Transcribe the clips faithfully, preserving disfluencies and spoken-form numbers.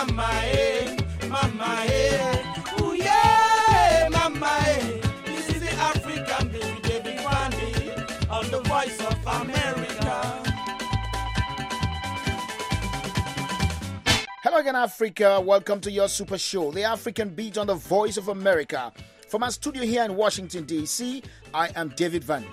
mama, eh, mama, eh, ooh yeah, mama, eh. This is the African baby, David Vandy, on the Voice of America. Hello again, Africa. Welcome to your super show, The African Beat on the Voice of America. From our studio here in Washington, D C, I am David Vandy.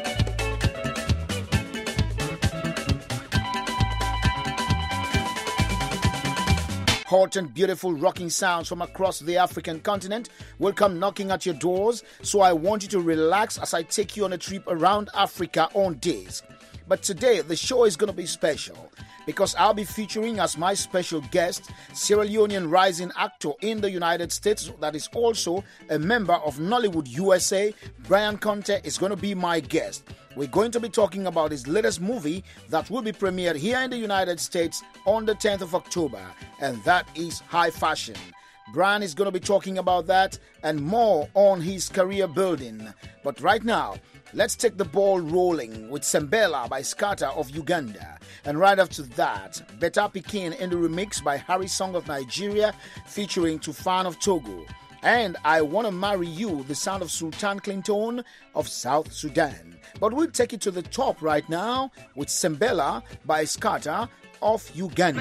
Hot and beautiful rocking sounds from across the African continent will come knocking at your doors, so I want you to relax as I take you on a trip around Africa on days. But today, the show is going to be special because I'll be featuring as my special guest, Sierra Leonean rising actor in the United States that is also a member of Nollywood U S A. Brian Conte is going to be my guest. We're going to be talking about his latest movie that will be premiered here in the United States on the tenth of October, and that is High Fashion. Brian is going to be talking about that and more on his career building. But right now, let's take the ball rolling with Sembela by Skata of Uganda. And right after that, Beta Pikin in the remix by Harry Song of Nigeria featuring Tufan of Togo. And I Want to Marry You, the sound of Sultan Clinton of South Sudan. But we'll take it to the top right now with Sembela by Skata of Uganda.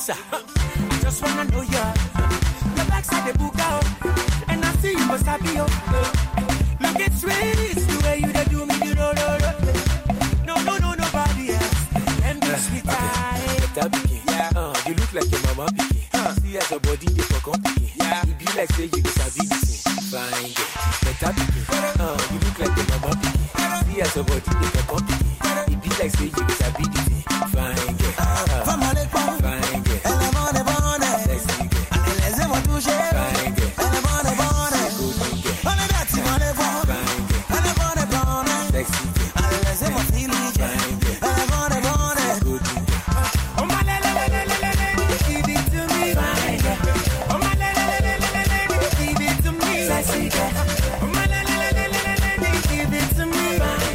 Lisa, I just wanna know ya. Your backside the book out, and I see you must have you. Look at sweet, the way you they do me, you know, no, no, no, no, nobody else. And this me time. Yeah, uh, you look like your mama picky. Uh, See as your body they for company. Yeah, it be like say you go sabi this thing. Fine girl, better picky. Uh, you look like your mama picky. See as your body they for company. It be like say you go sabi this thing. Fine girl, uh, fine girl. Sexy girl. Fine girl. Good girl. Sexy girl. Fine girl. Good girl. Oh my la la la la la la la, give it to me. Oh my la la la la la la la, give it to me. Oh my la la la la la la la, give it to me.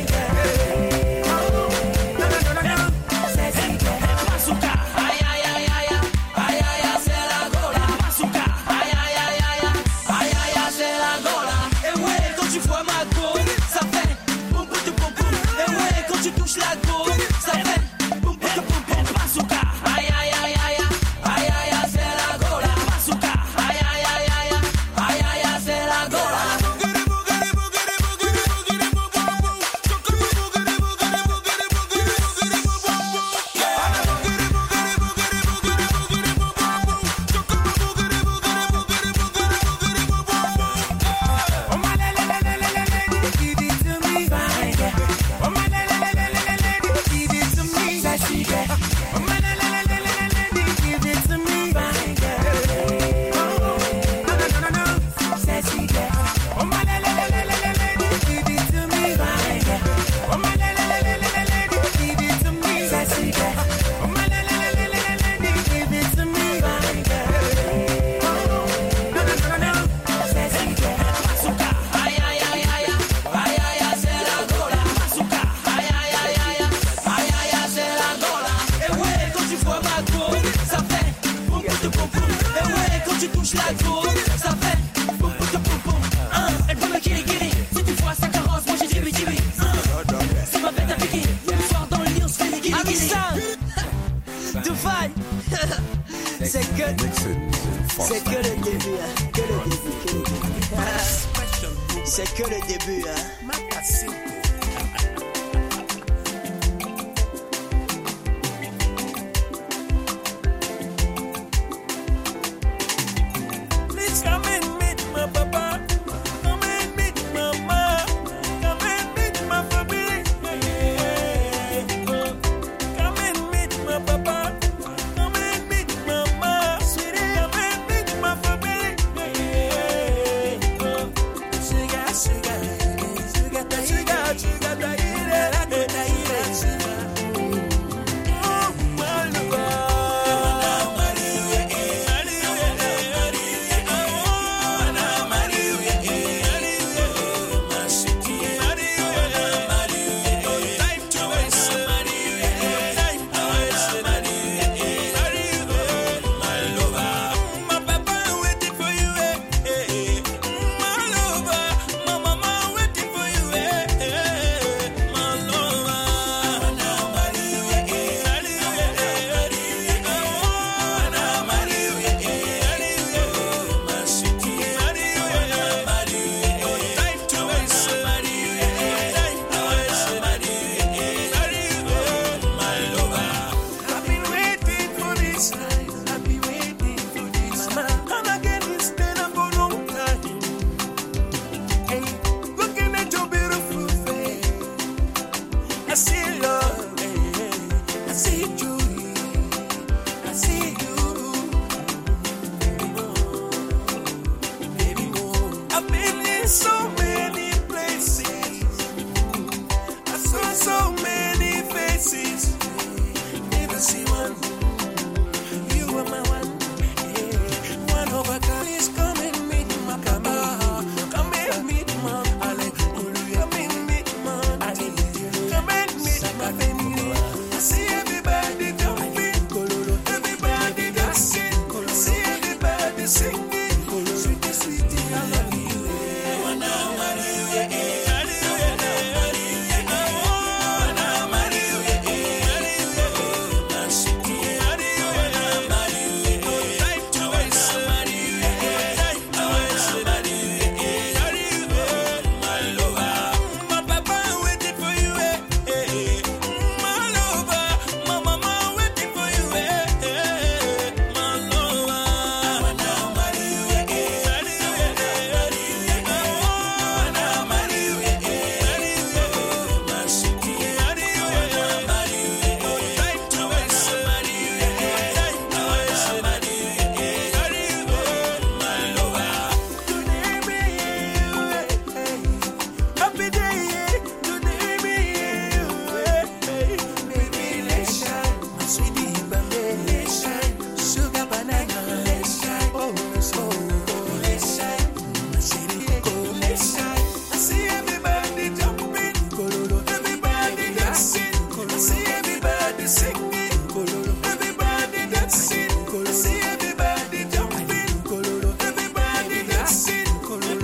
Oh, no no no no no. Bazooka, ay ay ay ay ay ay ay, c'est la gola. Bazooka, ay ay ay ay ay ay ay, c'est la gola. Et ouais, quand tu vois ma go, ça fait boum boum boum boum. Et ouais, quand tu touches la go, ça fait boum boum boum boum. Bazooka, ay ay ay ay ay ay ay, c'est la gola. Bazooka, ay ay ay ay ay ay ay, c'est la gola. Oh my la la la la la la la, give it to me. Oh my la la la la la la la, give it to me. Oh my la la la la la la la, give it to me. Oh, no no no no no. Oh my la la la la la la la, give it to me. Oh my la la la la la la la, give it to me. Oh my la la la la la la la, give it to me. Oh, no no no no no. Bazooka, ay ay ay ay ay ay ay, c'est la gola. Bazooka, ay ay ay ay ay ay ay, c'est la gola. Et ouais, quand tu vois ma go, ça fait boum boum boum boum. Et ouais, quand tu touches la go, ça fait boum boum boum boum. Hein, elle veut me kiri kiri. Si tu vois sa carrosse, moi j'ai jibi jibi. C'est ma bête à piquer. Le soir dans le lit, on se fait les guiris. Amistad, Dubaï. C'est que, c'est que le début, hein. Que le début, que le début. C'est que le début, hein. Please come and meet my papa. Come and meet mama. Come and meet my family. Come and meet my papa. Come and meet mama. Come and meet my family. Sugar, sugar, sugar, sugar, sugar, sugar. Oh, my love. I've been waiting for this night. I've been waiting for this night. And again, it's been a good long time. Hey, looking at your beautiful face, I see love. Hey, I see joy. I see you. Baby, oh, baby, oh. I've been in so many places. I saw so many faces. Never see one. You are my one. Yeah. One of a kind is come and meet my papa. Come and meet my Hallelujah. Come and meet my Hallelujah. Come and meet my family. I see everybody jumping. Everybody dancing. I see everybody singing. Sweetie, sweetie, I love you.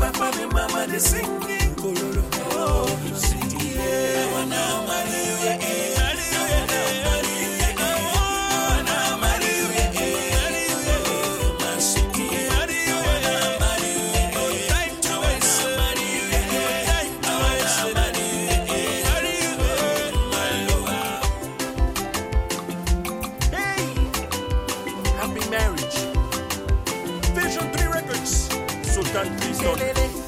Papa and mama, they singing. Oh, city, yeah. I wanna marry you, yeah. Marry you, yeah. Marry you, yeah. I wanna marry you, yeah. Marry you, yeah. My city, yeah. Marry you, yeah. Marry you, yeah. Time to waste. Marry you, yeah. Time to waste. Marry you, yeah. Marry you, yeah. My lover. Hey, happy marriage. Vision three Records. Sultan Prison.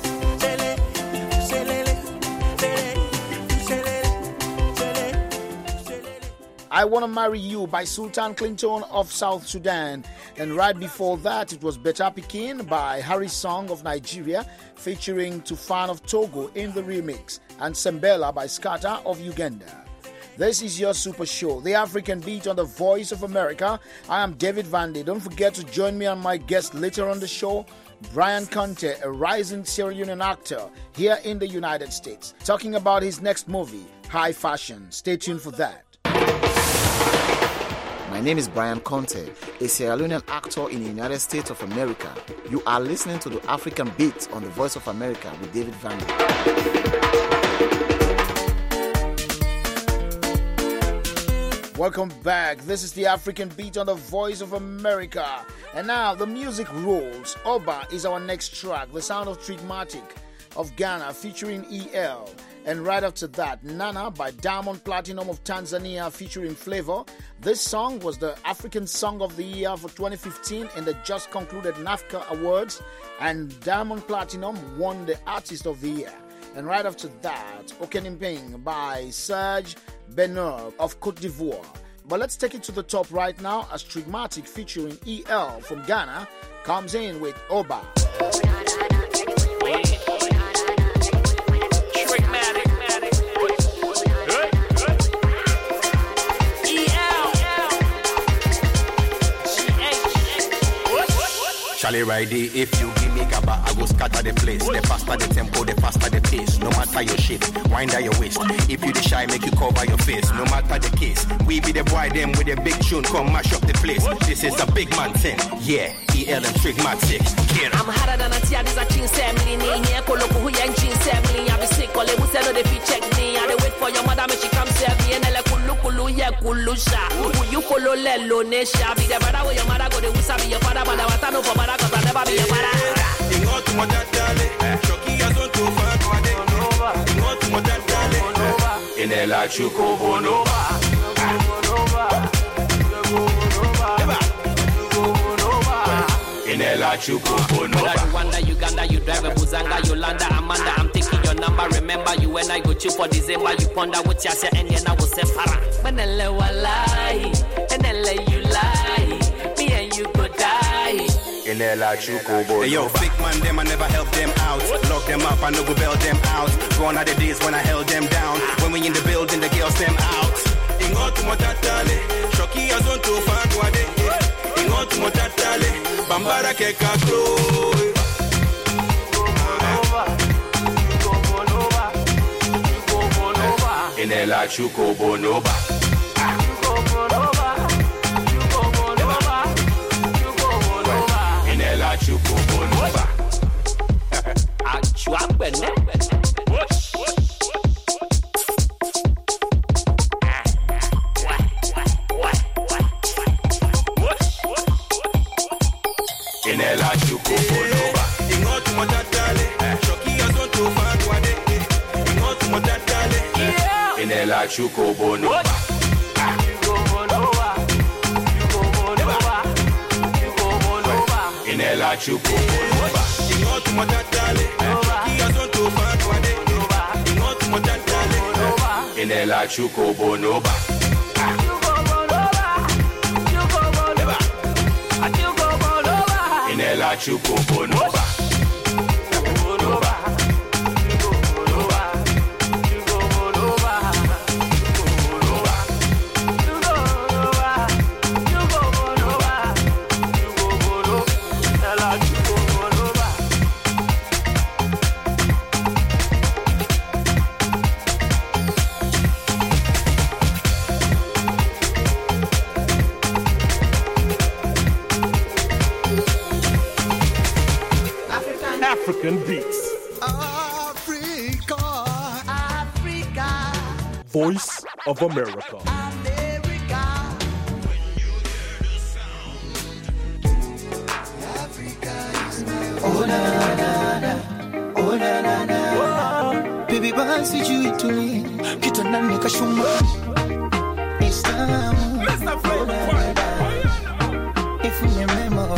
I Wanna Marry You by Sultan Clinton of South Sudan. And right before that, it was Beta Pikin by Harry Song of Nigeria, featuring Tufan of Togo in the remix, and Sembela by Skata of Uganda. This is your super show, The African Beat on the Voice of America. I am David Vandy. Don't forget to join me and my guest later on the show, Brian Conte, a rising Sierra Leonean actor here in the United States, talking about his next movie, High Fashion. Stay tuned for that. My name is Brian Conte, a Sierra Leonean actor in the United States of America. You are listening to The African Beat on the Voice of America with David Vandy. Welcome back. This is The African Beat on the Voice of America. And now the music rolls. Oba is our next track, the sound of Trigmatic of Ghana featuring E L. And right after that, Nana by Diamond Platinum of Tanzania featuring Flavor. This song was the African Song of the Year for twenty fifteen in the just concluded NAFCA Awards, and Diamond Platinum won the Artist of the Year. And right after that, Okenimping by Serge Benur of Côte d'Ivoire. But let's take it to the top right now as Trigmatic featuring E L from Ghana comes in with Oba. Charlie Ridey, if you give me gaba, I will scatter the place. The faster the tempo, the faster the pace. No matter your shape, wind down your waist. If you the shy, make you cover your face. No matter the case, we be the boy them with a big tune, come mash up the place. This is a big man thing, yeah. E L and Trigmatic, get I'm harder than a tia, this a chin family. Here, Koloko, who young chin family. I be sick, all they will sell the feet check me. I wait for your mother, she come serve me. And I kulu kulu, yeah, kulusha. Who you follow, lelo, nesha. Be the brother where your mother go, the wusa be your father, but I want to know for mother. Cause I never be a para. Ingo tu motatale, shoki ya zonto fanwade. Ingo tu motatale, Inela chuko bonova. Inela chuko bonova. Rwanda, Uganda, you drive a Buzanga, Yolanda, Amanda. I'm taking your number. Remember you when I go chill for December. You ponder what you say and then I will say para. Manele walai, enele you lie. Me and you go die. Hey yo, fake man, them I never help them out. Lock them up, I no go bail them out. Gone are the days when I held them down. When we in the building, the girls them out. Ingo tu motatale, shoki ya zonto fanwade. Ingo tu motatale, bambara ke kakro. Inela chuko bonova. Inela chuko bonova. Achuapene. Inela chuko bonova. Ingo tu motatale, shoki ya zonto fanwade. Ingo tu motatale, Inela chuko bonova. Inela chuko bonova. Ingo tu motatale, shoki ya zonto fanwade. Ingo tu motatale, Inela chuko bonova. Inela chuko bonova. African Beats. Africa, Africa, Voice of America. America. Africa is my oh na na na, oh na na na. Baby, basi juu tuli kitu ndani kashuma. It's time. Mister Flavor. If you remember.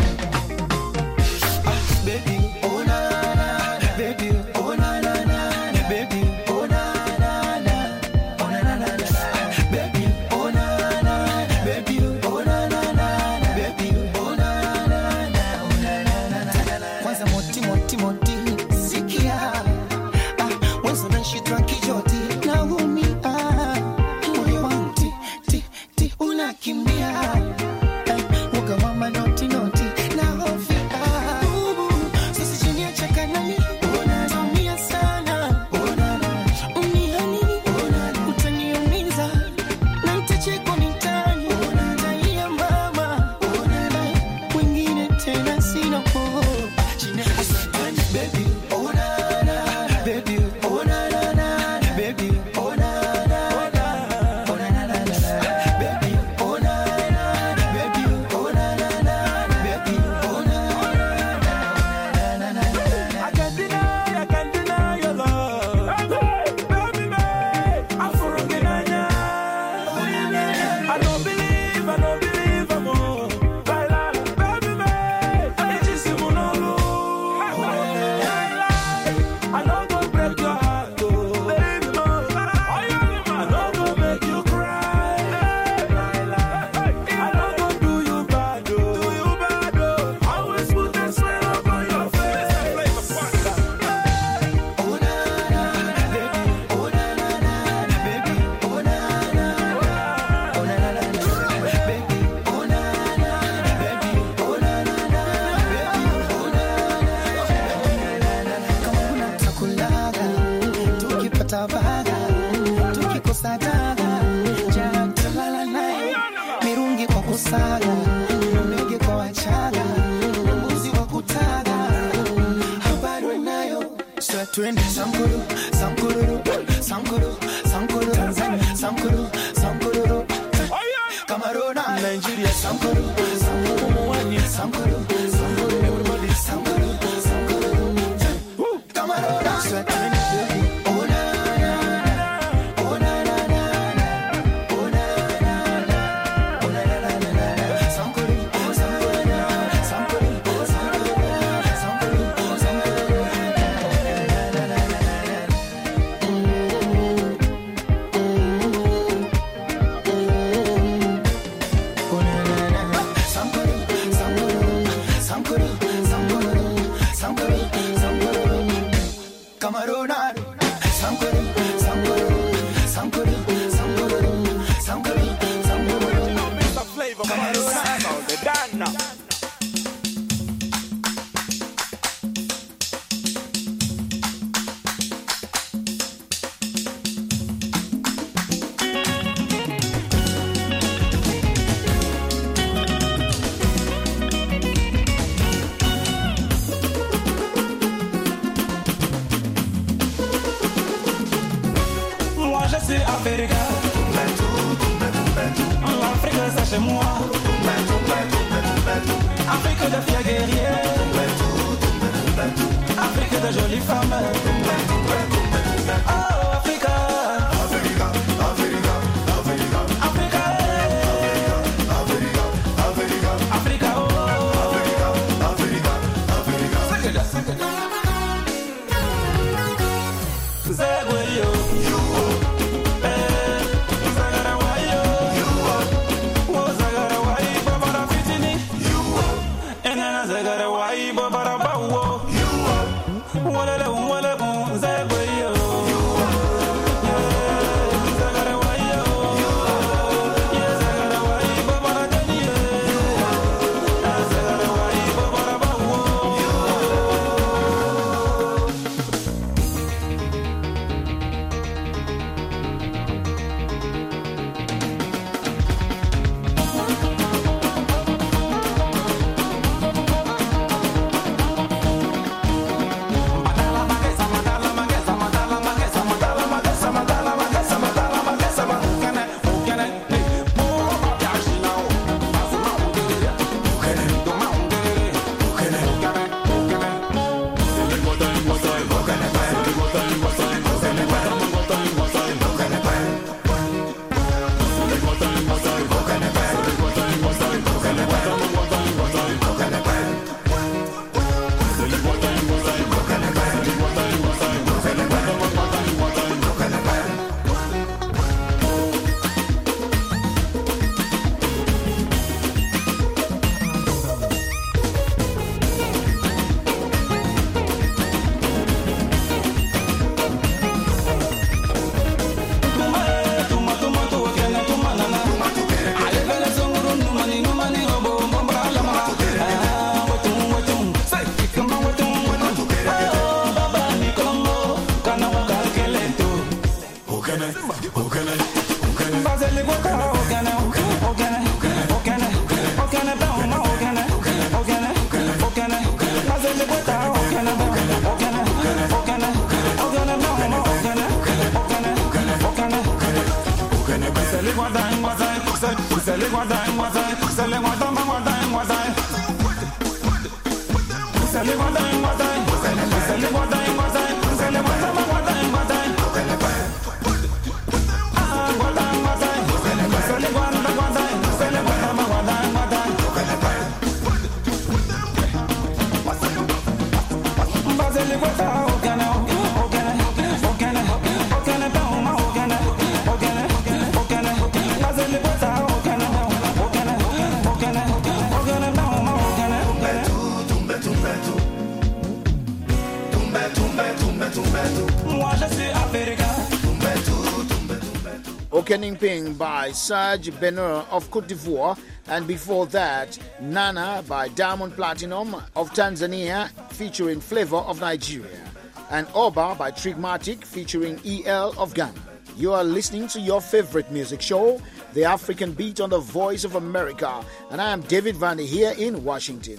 Okening Ping by Serge Beneur of Cote d'Ivoire, and before that, Nana by Diamond Platinum of Tanzania featuring Flavor of Nigeria, and Oba by Trigmatic featuring E L of Ghana. You are listening to your favorite music show, The African Beat on the Voice of America, and I am David Vandy here in Washington.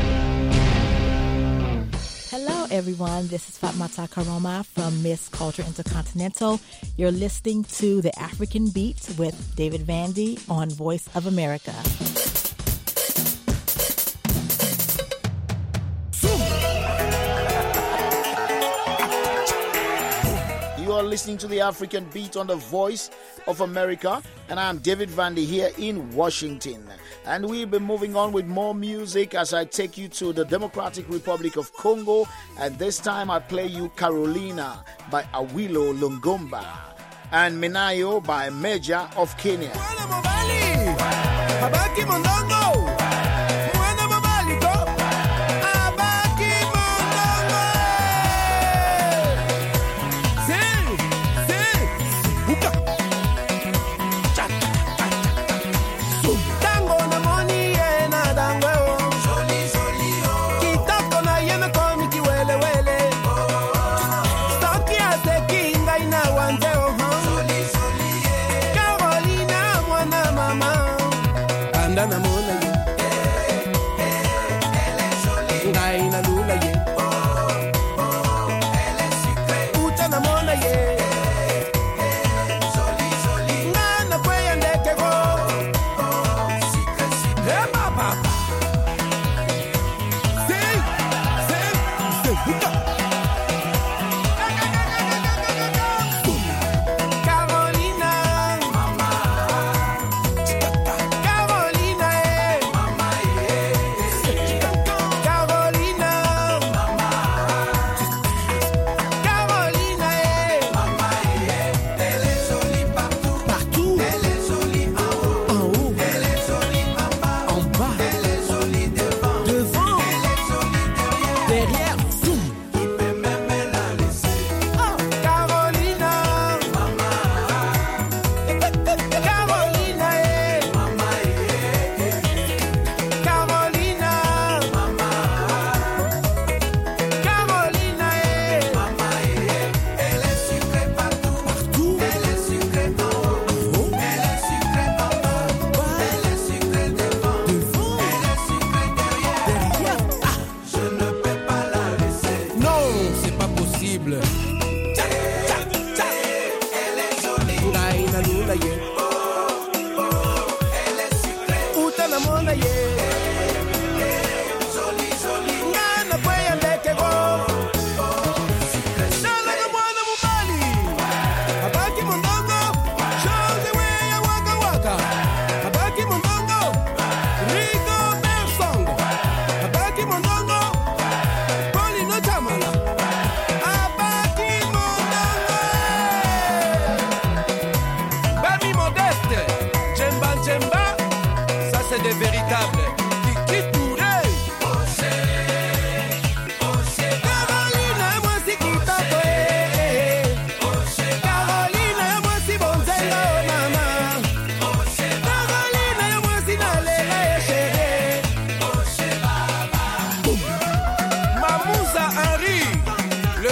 Hello, everyone. This is Fatmata Karoma from Miss Culture Intercontinental. You're listening to The African Beat with David Vandy on Voice of America. You are listening to The African Beat on the Voice of America, and I'm David Vandy here in Washington. And we'll be moving on with more music as I take you to the Democratic Republic of Congo. And this time I play you Carolina by Awilo Lungomba and Minayo by Major of Kenya.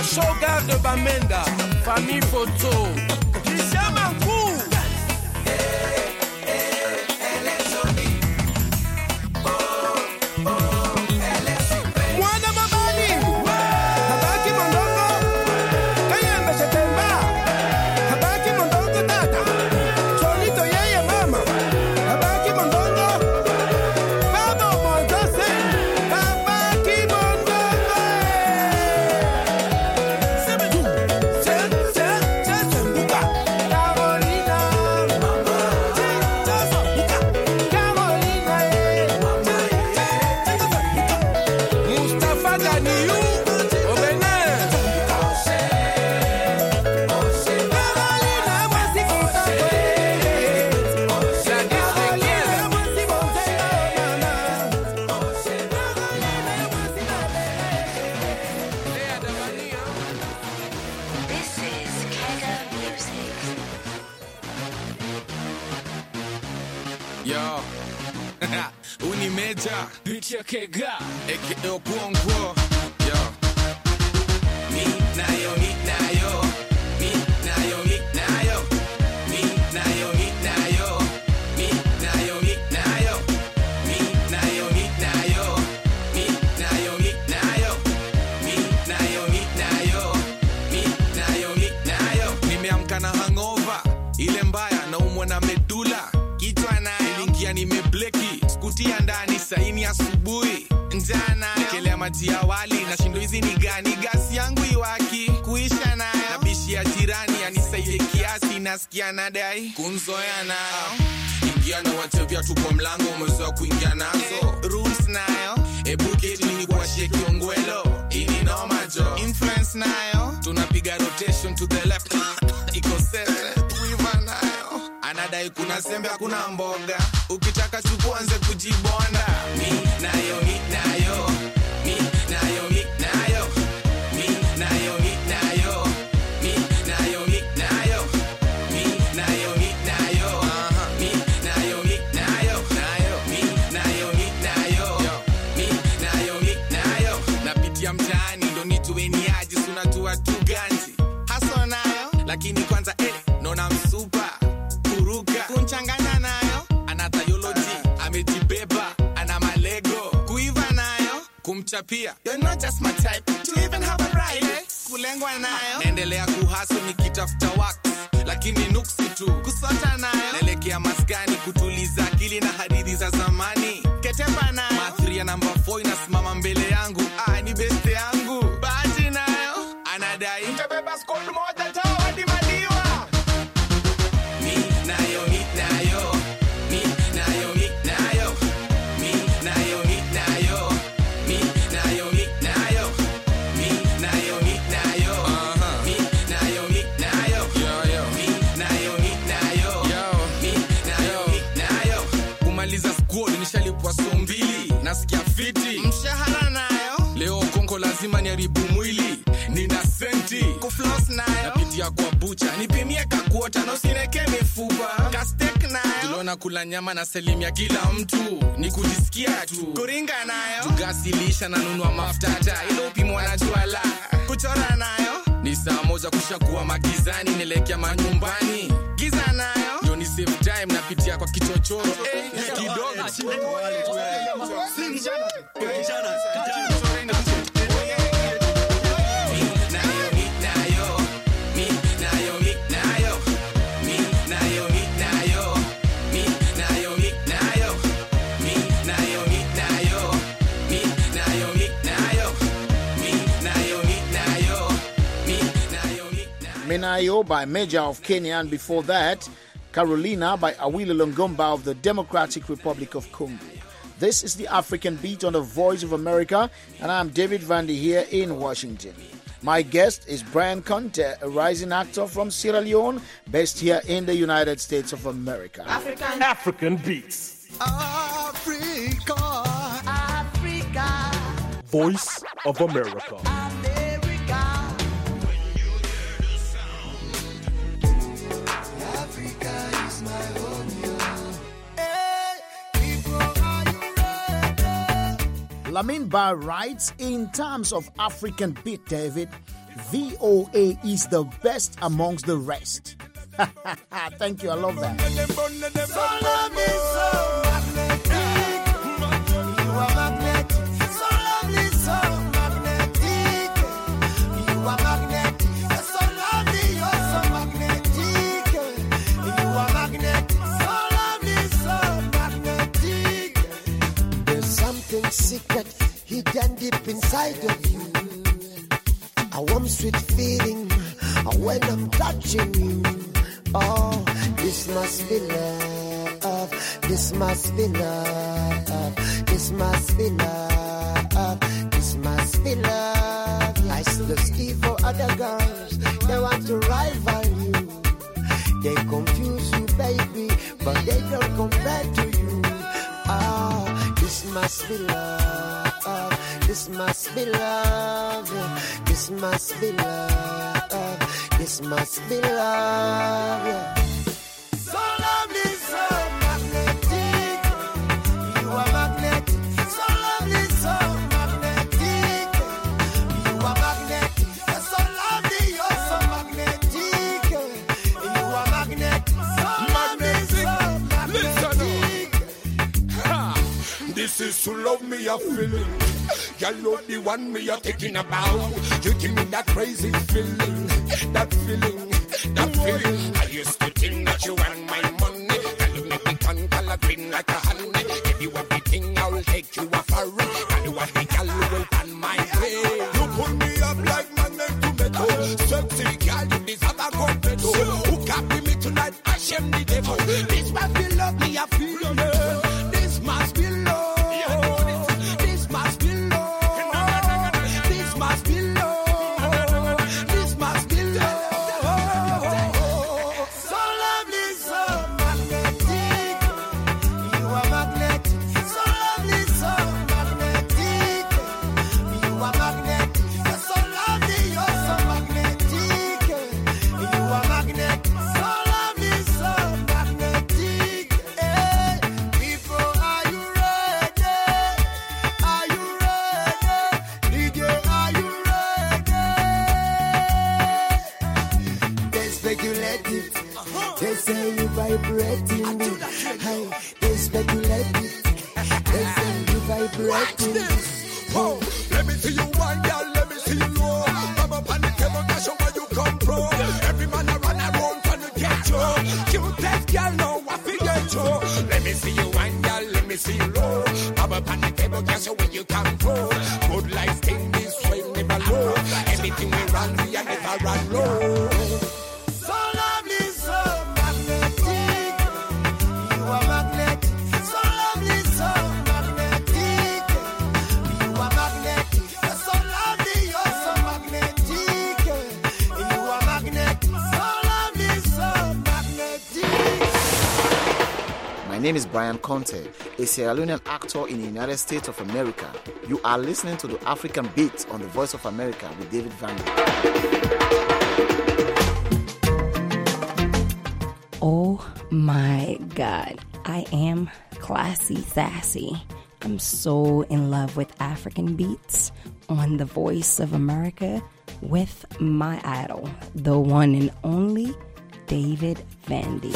Shoga de Bamenda, famille photo. Christian Mankou. Mwana mabani. Habaki mondongo. Kayembe shetemba. Habaki mondongo tata. Solito yeye mama. Habaki mondongo. Babo mondose. Habaki mondongo. Yo, Uni Major, Bitch Kega, aka Okuongo. Yo, me na yo, me na yo, me na yo, me na yo, me na yo, me na yo, me na yo, me na yo, me na yo, me na yo, me na yo, me na yo, me na yo, me na yo, me na yo, me na yo. Nimeamka na hangover, ile mbaya na umwa na medula. Kichwa nayo ilingia nimebleki, skutia ndani saini asubuhi. Njana kelea maji ya wali na shindo hizi ni gani, gasi yangu iwaki kuisha nayo. Na bishi ya jirani anisaidie kiasi, nasikia nadai kunzoea nayo. Ingia na wacha viatu kwa mlango, umezoea kuingia nazo. Rules nayo ebu keti ni kuashie kiongwelo. Ini noma jo, influence nayo tunapiga rotation to the left. Iko sese kuiva nayo, anadai kuna sembe hakuna mboga. Ukitaka chukua anze kujibonda. Mi nayo, mi nayo, mi nayo, mi nayo, mi nayo, mi nayo, mi nayo, mi nayo, mi nayo, mi nayo, mi nayo, mi nayo, mi nayo, mi nayo, mi nayo, mi nayo. Napitia mtaani ndo nituweni aje, sunajua tu ganji haso nayo, lakini kwanza eh nona msupa kuruka kunchangana nayo. Ana biology amejibeba, ana malego kuiva nayo kumchapia. You're not just my type to even have a right. Kulengwa nayo naendelea kuhaso nikitafuta wax, lakini nuksi tu kusota nayo. Naelekea maskani kutuliza akili na hadithi za zamani. Ketepa nayo mathria number four inasimama mbele yangu. Ah, ni beste yangu. Bahati nayo anadai nitabeba squad moja tao hadi madiwa. Mi nayo, mi nayo, mi nayo, mi nayo, mi nayo, mi nayo, mi nayo, mi nayo, mi nayo, mi nayo, mi nayo, mi nayo, mi nayo, mi nayo, mi nayo, mi nayo. Kumaliza squad nishalipwa so mbili, nasikia fiti. Mshahara nayo leo konko lazima niharibu mwili. Nina senti kufloss nayo, napitia kwa bucha nipimie kakuota na usineke mifupa. Kastek nayo tulona kula nyama na selimia kila mtu, ni kujisikia tu. Kuringa nayo tugasilisha na nunua maftata, ilo upimwa na juala. Kuchora nayo ni saa moja kushakuwa magizani, nelekea manyumbani. Giza nayo ndio ni save time, napitia kwa kichochoro eh, kidogo Minayo by Major of Kenya, and before that, Carolina by Awilo Longomba of the Democratic Republic of Congo. This is the African Beat on the Voice of America, and I'm David Vandy here in Washington. My guest is Brian Conte, a rising actor from Sierra Leone, based here in the United States of America. African, African Beats. Africa, Africa. Voice of America. Lamin Bar writes, in terms of African beat, David, V O A is the best amongst the rest. Thank you, I love that. Secret hidden deep inside of you, a warm sweet feeling when I'm touching you. Oh, this must be love, this must be love, this must be love, this must be love. I still ski for other girls, they want to rival you, they confuse you, baby, but they don't compare to you. Oh, this must be love, this must be love, this must be love, this must be love, yeah. So lovely, so magnetic, you are magnetic, so lovely, so magnetic, you are magnetic, you're so lovely, you're so magnetic, you are magnetic, so lovely, so magnetic. This is to love me a feeling. You're the one me a thinking about. You give me that crazy feeling, that feeling, that feeling. I used to think that you want my money. Can you make me turn color green like a honey? If you want everything, I will take you a foreign. Can you want the girl who will pan my way? You pull me up like magnet to metal. Sexy girl, you deserve a completo. Who can't be me tonight? I shame the devil. This must be love me a feeling. This must be love. They say you vibrating, hey, they speculate it. They say you vibrating. Whoa, let me see you one, girl, let me see you low. Come up on the table, cash where you come from. Every man around around trying to get you. Cutest girl, now I forget you. Let me see you one, girl, let me see you low. Come up on the table, cash where you come from. Good life thing, this way never low. Anything we run, we are never run low. My name is Brian Conte, a Sierra Leonean actor in the United States of America. You are listening to the African Beat on the Voice of America with David Vandy. Oh my God, I am classy sassy. I'm so in love with African beats on the Voice of America with my idol, the one and only David Vandy.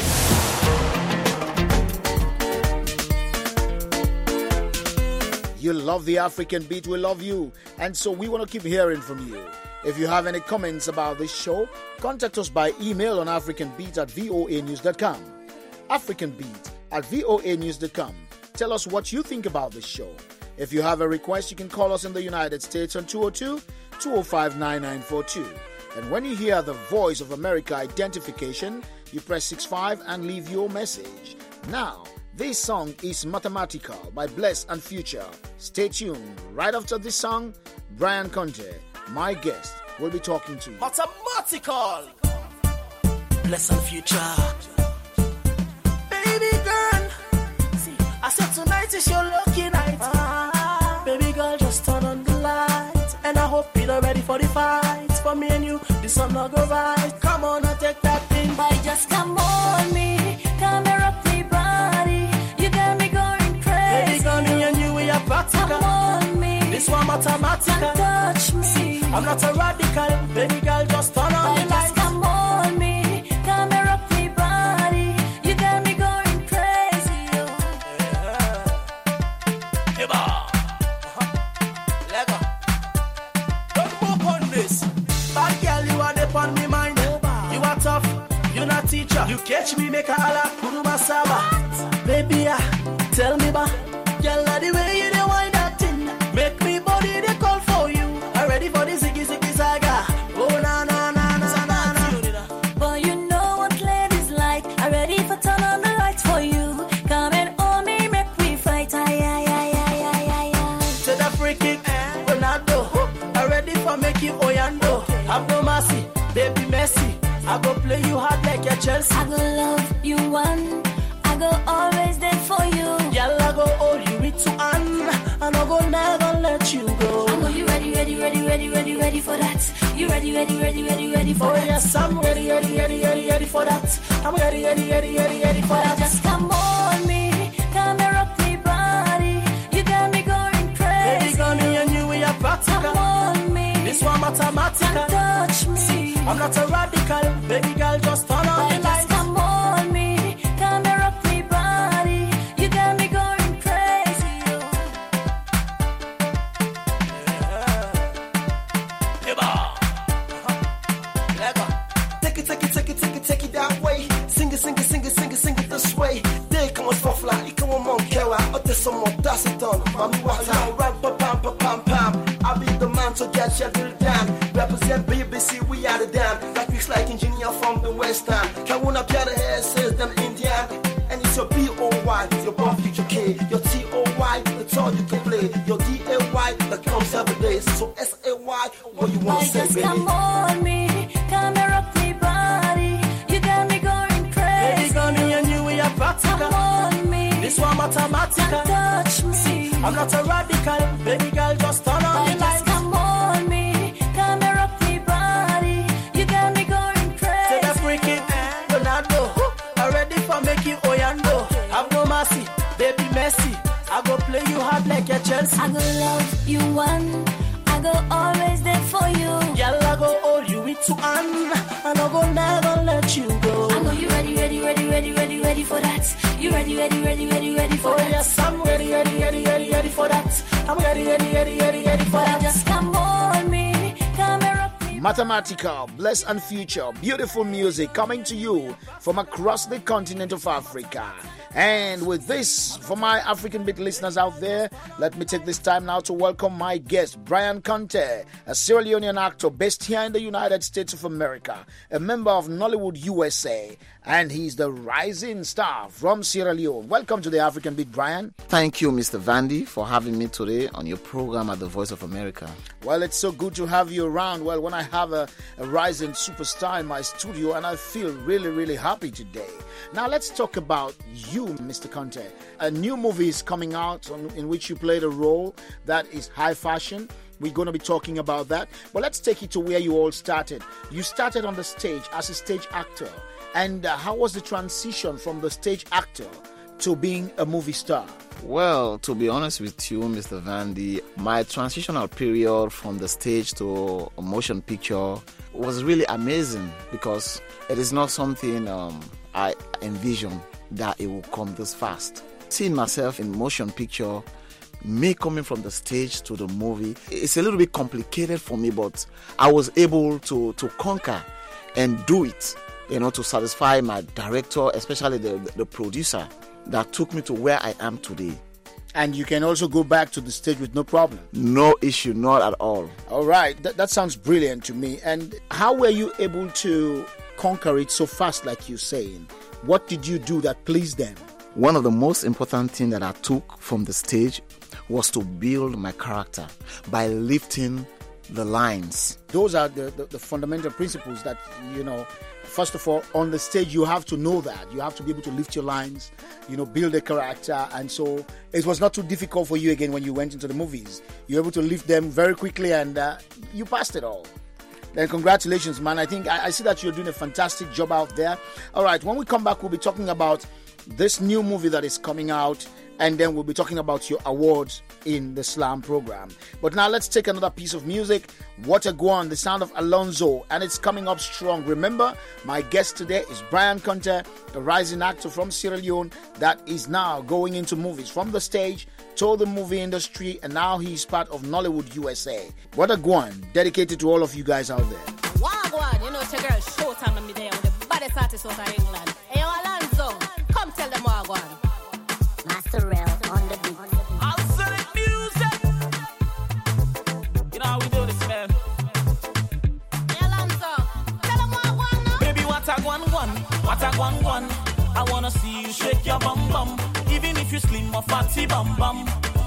You love the African beat, we love you. And so we want to keep hearing from you. If you have any comments about this show, contact us by email on africanbeat at voa news dot com. africanbeat at voa news dot com. Tell us what you think about this show. If you have a request, you can call us in the United States on two oh two, two oh five, nine nine four two. And when you hear the Voice of America identification, you press six five and leave your message. Now, this song is Mathematical by Bless and Future. Stay tuned. Right after this song, Brian Conte, my guest, will be talking to you. Mathematical. Bless and Future. Baby girl, see, I said tonight is your lucky night. Ah, baby girl, just turn on the light, and I hope you're ready for the fight. For me and you, the sun will go right. Come on and take that thing. Boy, just come on me, come here up me body. You got me going crazy. Baby girl, me and you, we are practical. Come on me, this one mathematical. and touch me. I'm not a radical, baby girl, just turn on the Just lights. come on me, come and rock me body. You got me going crazy, yo. Lego. Don't move on this. Bad girl, you are the on me mind. You are tough, you not teacher. You catch me, make a holla, kuruma saba. Baby, ah, tell me ba. Girl, like the way you dey wind that thing, make me body they call for you. I'm ready for the ziggy ziggy saga. Oh na na na na na na. But you know what ladies like. I'm ready for turn on the lights for you. Come and hold me, make me fight. Ay, ay, ay, ay, ay, ay, ay. To the free kick, Ronaldo. I'm ready for make you Oyando. Have no mercy, baby Messi. I go play you hard like a Chelsea. I go love you one. I go always there for you. Girl, I go hold you with two hands, and I go never let you go. I know you ready, ready, ready, ready, ready, ready for that. You ready, ready, ready, ready, ready for Oh that. yes, I'm ready, ready, ready, ready, ready for that. I'm ready, ready, ready, ready, ready for that. Just come on me, come and rock me body. You got me going crazy. Baby, girl, me and you, we are practical. Come on me, This one mathematical. touch me. I'm not a radical, baby girl, just turn on the Just lights. come on me, come and rock me body. You got me going crazy, yo. Take it, take it, take it, take it, take it that way. Sing it, sing it, sing it, sing it, sing it this way. They come on for fly, you come on Monkewa. Oh, there's some more, that's it done. Mommy, what time? Rap, pa, pam, pa, pam, pam. I'll be the man to get you till down. Represent B B C, we are the damn. That looks like engineer from the West Ham. Kawuna Piada hair says them Indian. And it's your B O Y, your bomb future K, your T O Y, that's all you can play. Your D A Y, that comes every day. So S A Y, what you want to say, Just baby? come on me, come and rock me body. You got me going crazy. Baby, girl, me and you, we are practical. Come on me, This one mathematical. touch me. I'm not a radical, baby girl, just turn on the Just lights. come on me, come and rock me body. You got me going crazy. Say the freaking Ronaldo, I'm ready for make you Oyando. Have no mercy, baby Messi. I go play you hard like a Chelsea. I go love you one. I go always there for you. Girl, I go hold you with two hands, and I go never let you go. I know you ready, ready, ready, ready, ready, ready for that. You ready, ready, ready, ready, ready for Oh that. yes, I'm ready, ready, ready, ready, ready for that. I'm ready, ready, ready, ready, ready for that. Just come on me, come and rock me. Mathematical, Bless and Future, beautiful music coming to you from across the continent of Africa. And with this, for my African Beat listeners out there, let me take this time now to welcome my guest, Brian Conte, a Sierra Leonean actor based here in the United States of America, a member of Nollywood U S A, and he's the rising star from Sierra Leone. Welcome to the African Beat, Brian. Thank you, Mister Vandy, for having me today on your program at the Voice of America. Well, it's so good to have you around. Well, when I have a, a rising superstar in my studio, and I feel really, really happy today. Now, let's talk about you, Mister Conte. A new movie is coming out on, in which you played a role that is high fashion. We're going to be talking about that. But let's take it to where you all started. You started on the stage as a stage actor. And uh, how was the transition from the stage actor to being a movie star? Well, to be honest with you, Mister Vandy, my transitional period from the stage to a motion picture was really amazing because it is not something um, I envisioned that it will come this fast. Seeing myself in motion picture, me coming from the stage to the movie, it's a little bit complicated for me, but I was able to, to conquer and do it, you know, to satisfy my director, especially the, the producer that took me to where I am today. And you can also go back to the stage with no problem. No issue, not at all. All right, that, that sounds brilliant to me. And how were you able to conquer it so fast, like you're saying? What did you do that pleased them? One of the most important things that I took from the stage was to build my character by lifting the lines. Those are the, the, the fundamental principles that, you know, first of all, on the stage, you have to know that. You have to be able to lift your lines, you know, build a character. And so it was not too difficult for you again when you went into the movies. You were able to lift them very quickly and uh, you passed it all. Then congratulations, man. I think I, I see that you're doing a fantastic job out there. All right, when we come back, we'll be talking about this new movie that is coming out and then we'll be talking about your awards in the Slam program. But now let's take another piece of music. What a Guan, the sound of Alonzo, and it's coming up strong. Remember, my guest today is Brian Conte, a rising actor from Sierra Leone that is now going into movies from the stage to the movie industry, and now he's part of Nollywood U S A. What a Guan, dedicated to all of you guys out there. Wagwan, you know, it's your girl Showtime and me there with the baddest artist out of England. Hey, yo, Alonzo, come tell them Wagwan. Master Rel on the beat. Absolute music. You know how we do this, man. Hey, Alonzo, tell them Wagwan now. Baby, what a guan guan, what a guan guan. I wanna see you shake your bum bum, even if you slim or fatty bum bum.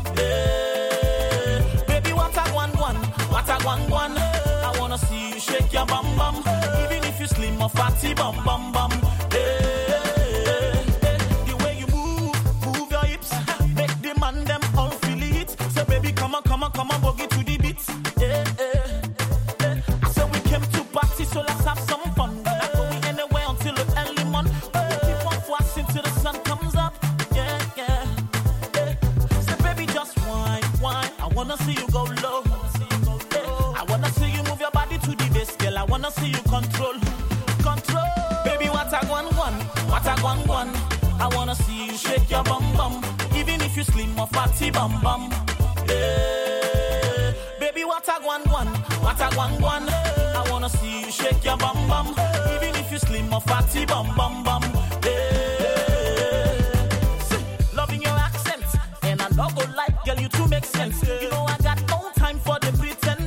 Hey, baby, what a guan guan, what a guan guan. I wanna see you shake your bum bum, even if you slim or fatty bum bum bum. Hey, the way you move, move your hips, make the man them all feel it. So baby, come on, come on, come on, boogie to the beats. Yeah, yeah, yeah. I said we came to party, so let's have some fun. We're not going anywhere until the early morning. We keep on flashing till the sun comes up. Yeah, yeah, yeah. So baby, just whine, whine. I wanna see you go low. I wanna see you move your body to the bass, girl. I wanna see you control, control. Baby, what a guan guan, what a guan guan. I wanna see you shake your bum bum, even if you slim or fatty bum bum. Yeah. Baby, what a guan guan, what a guan guan. I wanna see you shake your bum bum, even if you slim or fatty bum bum bum. Yeah. See, loving your accent, and I no go like, girl, you too make sense. You know I got no time for the pretend.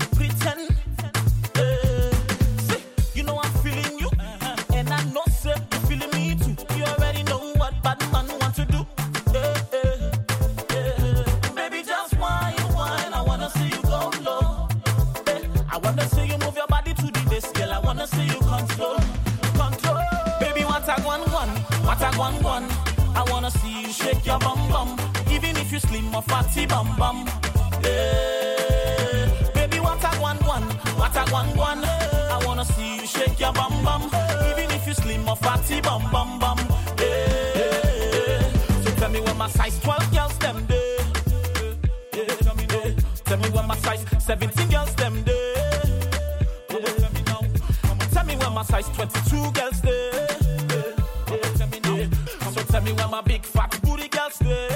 One, one. I wanna see you shake your bum bum, even if you slim or fatty bum bum. Yeah. Baby, what a one, one. What a one, one. I wanna see you shake your bum bum, even if you slim or fatty bum bum bum. Yeah. So tell me when my size twelve girls them day. Yeah. Tell me now. Tell me when my size seventeen girls them day. Yeah. Tell me when my size twenty-two girls day. Tell me where my big fat booty girls stay.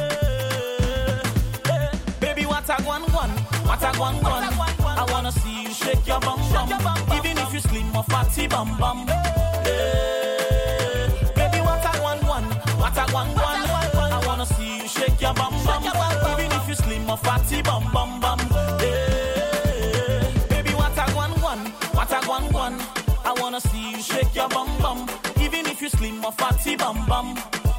Hey, baby, what a guan guan, what a guan guan. I wanna see you shake your bum bum, even if you slim or fatty bum bum. Hey, baby, what a guan guan, what a guan guan. I wanna see you shake your bum bum, even if you slim or fatty bum bum bum. Hey, baby, what a guan guan, what a guan guan. I wanna see you shake your bum bum, even if you slim or fatty bum bum.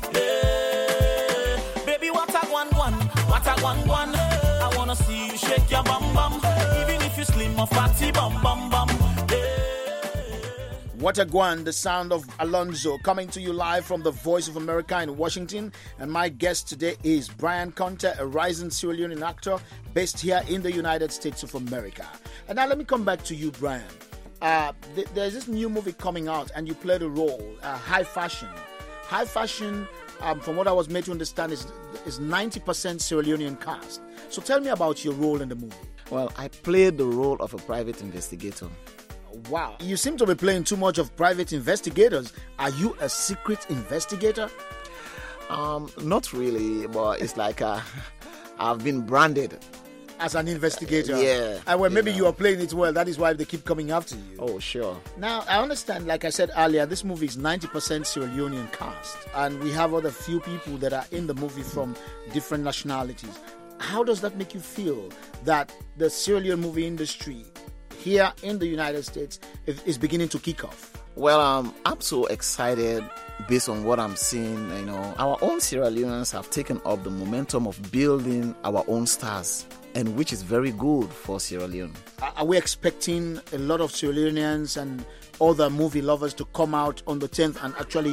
Yeah. Baby, what a guan guan, what a guan guan. I wanna see you shake your bum bum, even if you slim or fatty bum bum bum. Yeah. What a Guan, the sound of Alonzo, coming to you live from the Voice of America in Washington. And my guest today is Brian Conte, a rising Sierra Leonean actor based here in the United States of America. And now let me come back to you, Brian. Uh, th- there's this new movie coming out, and you played a role, uh, High Fashion. High Fashion, um, from what I was made to understand, is is ninety percent Sierra Leonean cast. So tell me about your role in the movie. Well, I played the role of a private investigator. Wow. You seem to be playing too much of private investigators. Are you a secret investigator? Um, not really, but it's like uh, I've been branded as an investigator. Uh, yeah. And well, maybe you, know. you are playing it well. That is why they keep coming after you. Oh, sure. Now, I understand, like I said earlier, this movie is ninety percent Sierra Leonean cast. And we have other few people that are in the movie from different nationalities. How does that make you feel that the Sierra Leone movie industry here in the United States is beginning to kick off? Well, um, I'm so excited based on what I'm seeing. You know, our own Sierra Leoneans have taken up the momentum of building our own stars, and which is very good for Sierra Leone. Are we expecting a lot of Sierra Leoneans and other movie lovers to come out on the tenth and actually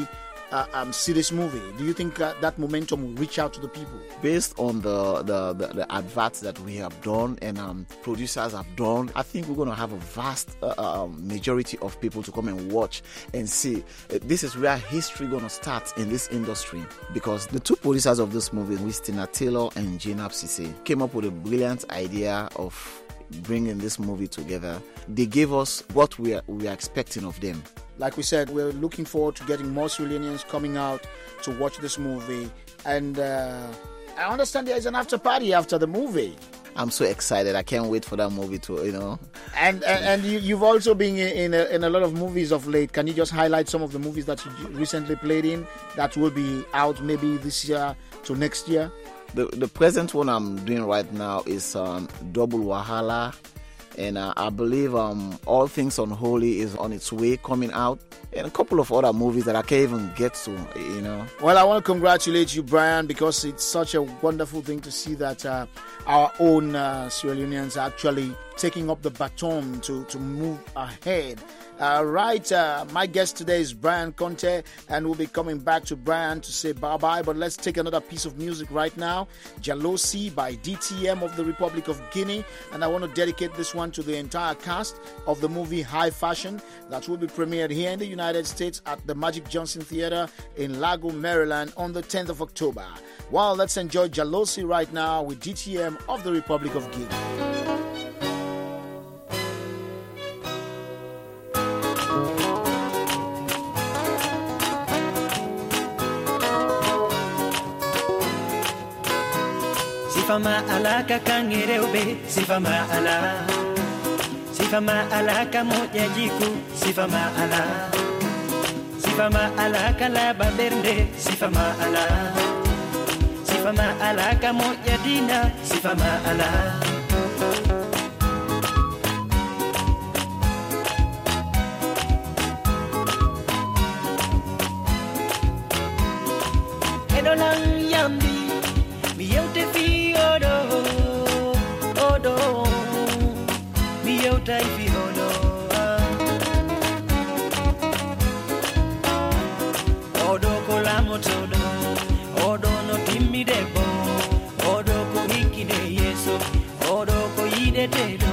uh, um, see this movie? Do you think uh, that momentum will reach out to the people? Based on the the, the, the adverts that we have done and um, producers have done, I think we're going to have a vast uh, uh, majority of people to come and watch and see. Uh, this is where history going to start in this industry, because the two producers of this movie, Wistina Taylor and Jainab Cissé, came up with a brilliant idea of bringing this movie together. They gave us what we are, we are expecting of them. Like we said, we're looking forward to getting more Sierra Leoneans coming out to watch this movie. And uh, I understand there is an after party after the movie. I'm so excited. I can't wait for that movie to, you know. And and, and you, you've also been in a, in a lot of movies of late. Can you just highlight some of the movies that you recently played in that will be out maybe this year to next year? The the present one I'm doing right now is um, Double Wahala. And uh, I believe um, All Things Unholy is on its way coming out. And a couple of other movies that I can't even get to, you know. Well, I want to congratulate you, Brian, because it's such a wonderful thing to see that uh, our own uh, Sierra Leoneans are actually taking up the baton to, to move ahead. Uh, right, uh, my guest today is Brian Conte, and we'll be coming back to Brian to say bye-bye. But let's take another piece of music right now. Jalosi by D T M of the Republic of Guinea. And I want to dedicate this one to the entire cast of the movie High Fashion that will be premiered here in the United States at the Magic Johnson Theater in Lago, Maryland on the tenth of October. Well, let's enjoy Jalosi right now with D T M of the Republic of Guinea. Sifama alaka kangereube, sifama ala. Sifama alaka moja jiku, sifama ala. Sifama alaka la baberde, sifama ala. Sifama alaka moja dina, sifama ala. Edolang yambi, mi yote fi odo, odo, mi yote fi odo. Odo kola motodo, odo no timmi debo, odo ko hiki de yeso, odo ko yide tedo.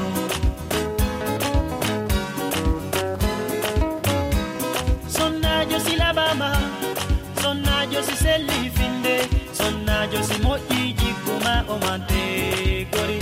Sonna yo si la bama, sonna yo si selli finde, sonna yo si moji jikuma omante gori.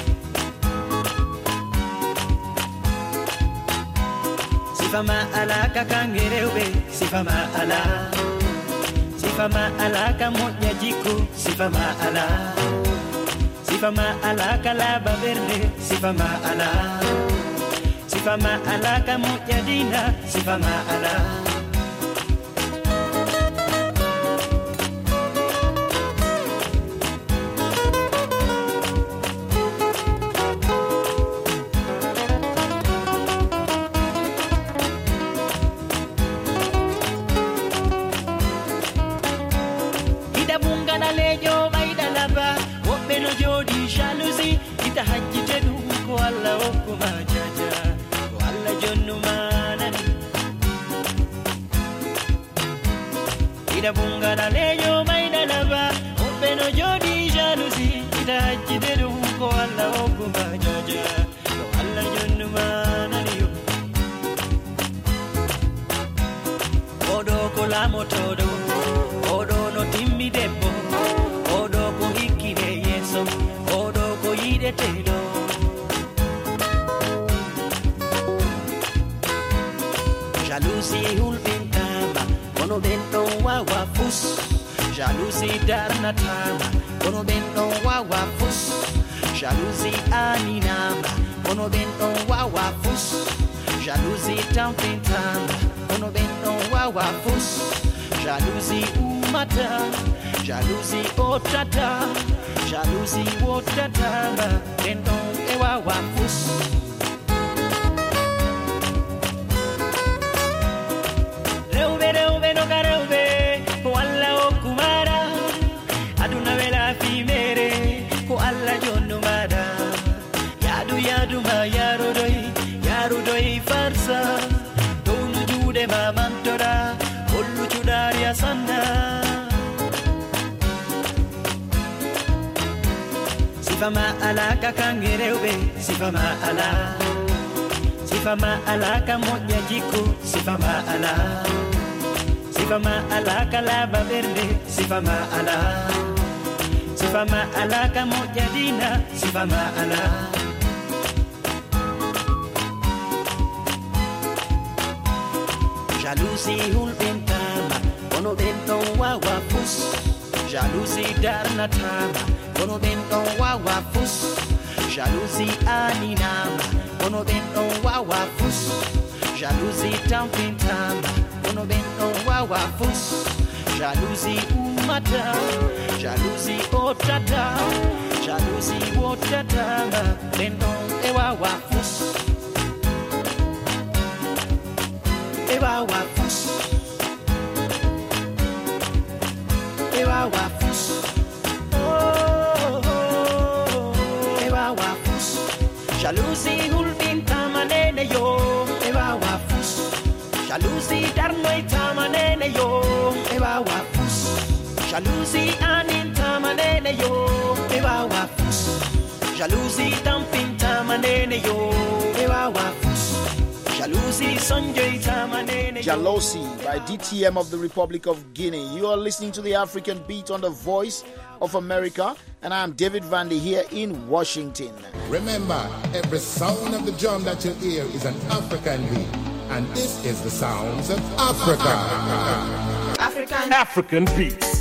Sifama ala kakangereube, sifama ala. Sifama ala kamoja jiku, sifama ala. Sifama ala kalaba verde, sifama ala. Sifama ala kamoja dina, sifama ala. Jalousie, ita hajjite du ko alla okuma jaja, ko alla jonnu manani. Ida bunga na leyo maida lava, openo jodi jalousie, ita hajjite du ko alla okuma jaja, ko alla jonnu manani. Odo ko la motodo, odo no timmi debbo, odo ko hikide yeso. Tedo. Jalousie hulpintama, kono bento wawa fus. Jalousie darnatama, kono bento wawa fus. Jalousie aninama, kono bento wawa fus. Jalousie tampintama, kono bento wawa fus. Jalousie umata, jalousie otata. Jalousie wotatama, bendong ewa wafus. Reube, reube, no kareube, ko alla okumara. Aduna vela fimere, ko alla jonumada. Yadu yadu ma yarudoi, yarudoi farsa. Donu jude ma mantora, ollu judaria sa. Sifa maalaka kangereube, sifa maala. Sifa maalaka moja jiko, sifa maala. Sifa maalaka laba verde, sifa maala. Sifa maalaka moja dina, sifa maala. Jalousie hulbentama, ono benton wawa fus. Jalousie darnatama, ono benton wawa fus. Jalousie aninama, ono benton wawa fus. Jalousie tampintama, ono benton wawa fus. Jalousie umata, jalousie otata, jalousie wotata, benton ewawa fus. Ewa wafus, ewa wafus, oh, ewa wafus. Jalousie hulbin tamanene yo, ewa wafus. Jalousie darnoy tamanene yo, ewa wafus. Jalousie anin tamanene yo, ewa wafus. Jalousie dumping tamanene yo, ewa wafus. Jalosi by D T M of the Republic of Guinea. You are listening to the African Beat on the Voice of America, and I am David Vandy here in Washington. Remember, every sound of the drum that you hear is an African beat, and this is the sounds of Africa. African African Beats.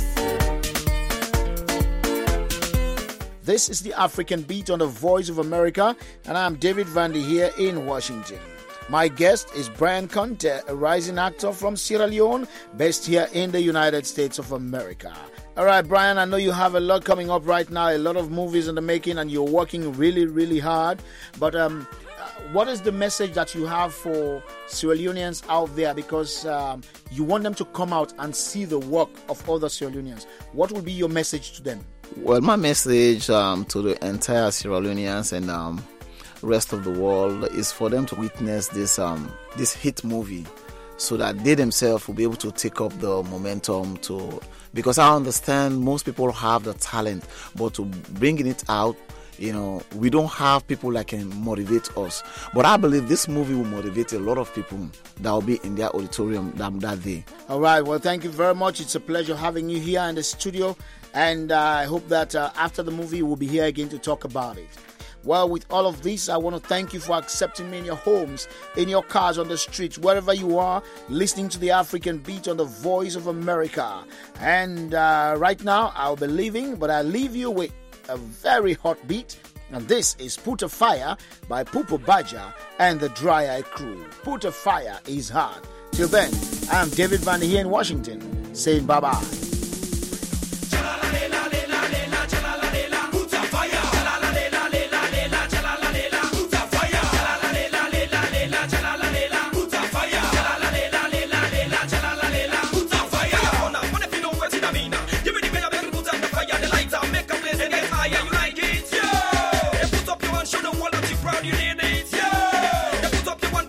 This is the African Beat on the Voice of America, and I am David Vandy here in Washington. My guest is Brian Conte, a rising actor from Sierra Leone, based here in the United States of America. All right, Brian, I know you have a lot coming up right now, a lot of movies in the making, and you're working really, really hard. But um, what is the message that you have for Sierra Leoneans out there? Because um, you want them to come out and see the work of other Sierra Leoneans. What will be your message to them? Well, my message um, to the entire Sierra Leoneans and um, rest of the world is for them to witness this um, this hit movie, so that they themselves will be able to take up the momentum to. Because I understand most people have the talent, but to bringing it out, you know, we don't have people that can motivate us. But I believe this movie will motivate a lot of people that will be in their auditorium that, that day. All right. Well, thank you very much. It's a pleasure having you here in the studio. And uh, I hope that uh, after the movie, we'll be here again to talk about it. Well, with all of this, I want to thank you for accepting me in your homes, in your cars, on the streets, wherever you are, listening to the African Beat on the Voice of America. And uh, right now, I'll be leaving, but I'll leave you with a very hot beat. And this is Put a Fire by Pupo Baja and the Dry Eye Crew. Put a Fire is hard. Till then, I'm David Vandy here in Washington, saying bye-bye.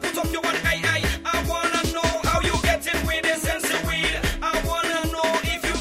If you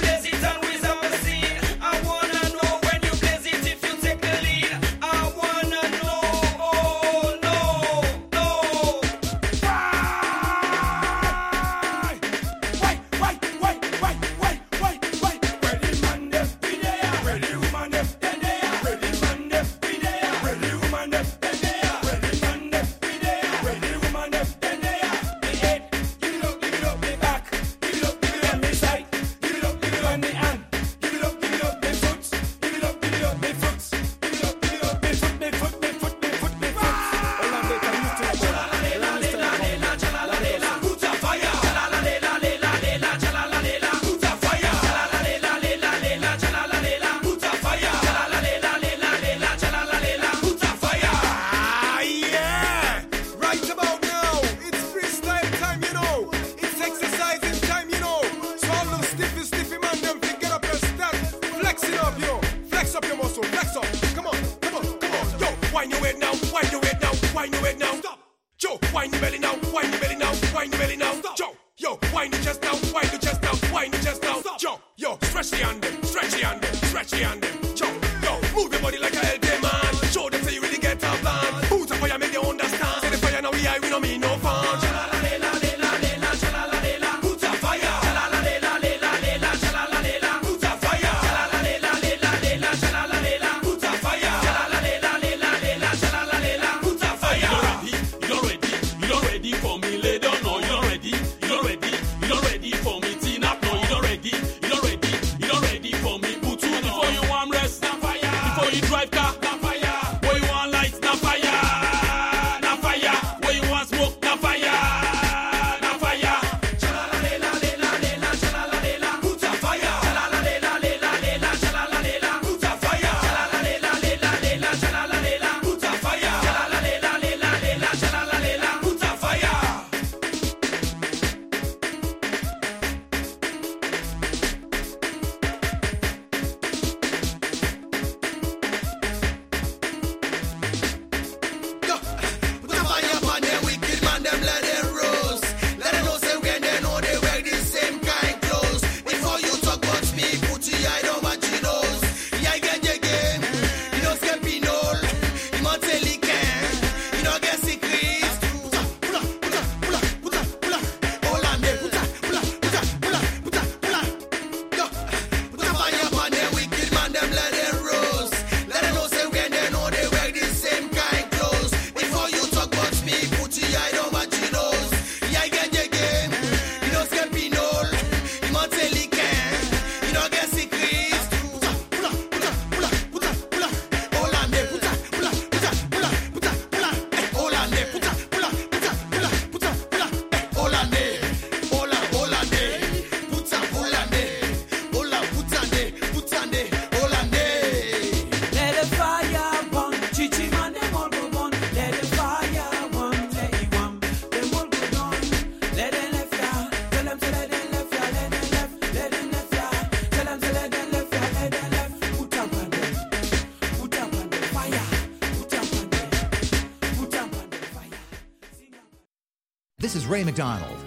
This is Ray McDonald.